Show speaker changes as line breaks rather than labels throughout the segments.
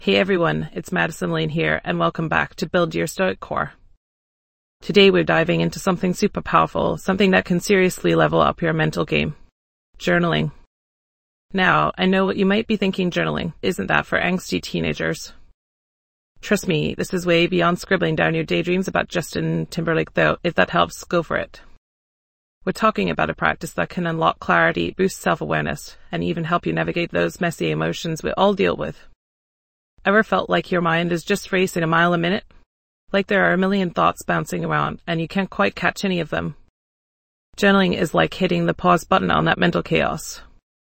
Hey everyone, it's Madison Lane here, and welcome back to Build Your Stoic Core. Today we're diving into something super powerful, something that can seriously level up your mental game. Journaling. Now, I know what you might be thinking, journaling, isn't that for angsty teenagers? Trust me, this is way beyond scribbling down your daydreams about Justin Timberlake, though. If that helps, go for it. We're talking about a practice that can unlock clarity, boost self-awareness, and even help you navigate those messy emotions we all deal with. Ever felt like your mind is just racing a mile a minute? Like there are a million thoughts bouncing around, and you can't quite catch any of them? Journaling is like hitting the pause button on that mental chaos.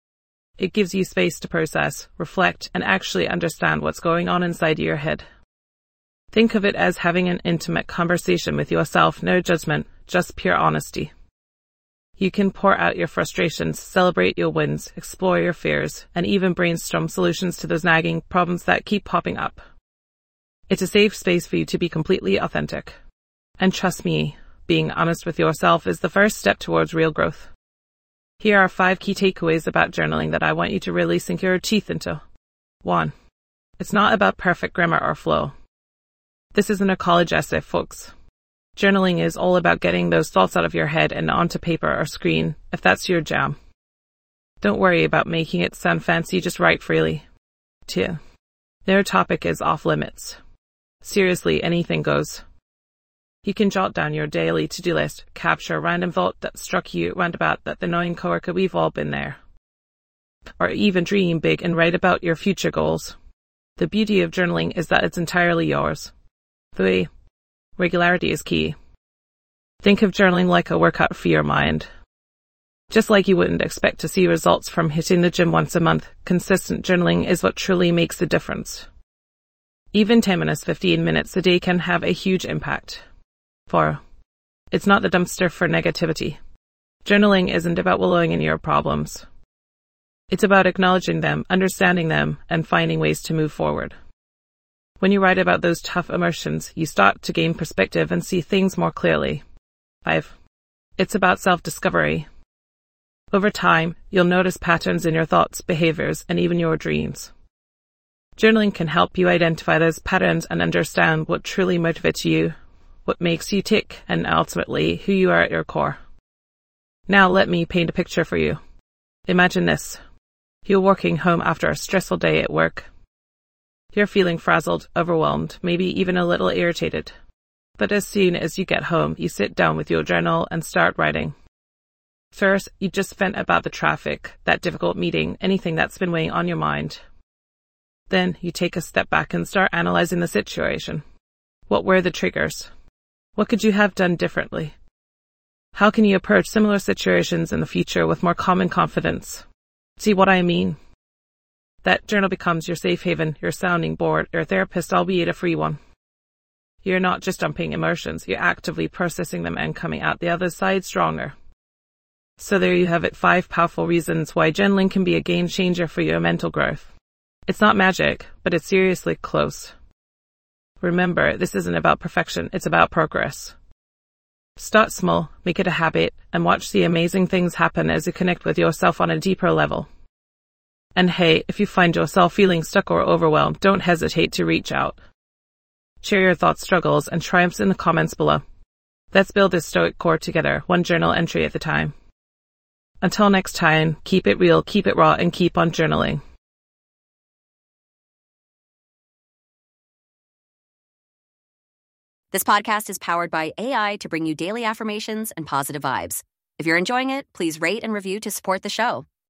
It gives you space to process, reflect, and actually understand what's going on inside your head. Think of it as having an intimate conversation with yourself, no judgment, just pure honesty. You can pour out your frustrations, celebrate your wins, explore your fears, and even brainstorm solutions to those nagging problems that keep popping up. It's a safe space for you to be completely authentic. And trust me, being honest with yourself is the first step towards real growth. Here are 5 key takeaways about journaling that I want you to really sink your teeth into. 1. It's not about perfect grammar or flow. This isn't a college essay, folks. Journaling is all about getting those thoughts out of your head and onto paper or screen, if that's your jam. Don't worry about making it sound fancy, just write freely. 2. No topic is off limits. Seriously, anything goes. You can jot down your daily to-do list, capture a random thought that struck you roundabout that annoying coworker, we've all been there. Or even dream big and write about your future goals. The beauty of journaling is that it's entirely yours. 3. Regularity is key. Think of journaling like a workout for your mind. Just like you wouldn't expect to see results from hitting the gym once a month, consistent journaling is what truly makes the difference. Even 10 minutes, 15 minutes a day can have a huge impact. 4. It's not the dumpster for negativity. Journaling isn't about wallowing in your problems. It's about acknowledging them, understanding them, and finding ways to move forward. When you write about those tough emotions, you start to gain perspective and see things more clearly. 5. It's about self-discovery. Over time, you'll notice patterns in your thoughts, behaviors, and even your dreams. Journaling can help you identify those patterns and understand what truly motivates you, what makes you tick, and ultimately who you are at your core. Now let me paint a picture for you. Imagine this. You're walking home after a stressful day at work. You're feeling frazzled, overwhelmed, maybe even a little irritated. But as soon as you get home, you sit down with your journal and start writing. First, you just vent about the traffic, that difficult meeting, anything that's been weighing on your mind. Then you take a step back and start analyzing the situation. What were the triggers? What could you have done differently? How can you approach similar situations in the future with more calm and confidence? See what I mean? That journal becomes your safe haven, your sounding board, your therapist, albeit a free one. You're not just dumping emotions, you're actively processing them and coming out the other side stronger. So there you have it, 5 powerful reasons why journaling can be a game changer for your mental growth. It's not magic, but it's seriously close. Remember, this isn't about perfection, it's about progress. Start small, make it a habit, and watch the amazing things happen as you connect with yourself on a deeper level. And hey, if you find yourself feeling stuck or overwhelmed, don't hesitate to reach out. Share your thoughts, struggles, and triumphs in the comments below. Let's build this stoic core together, one journal entry at a time. Until next time, keep it real, keep it raw, and keep on journaling.
This podcast is powered by AI to bring you daily affirmations and positive vibes. If you're enjoying it, please rate and review to support the show.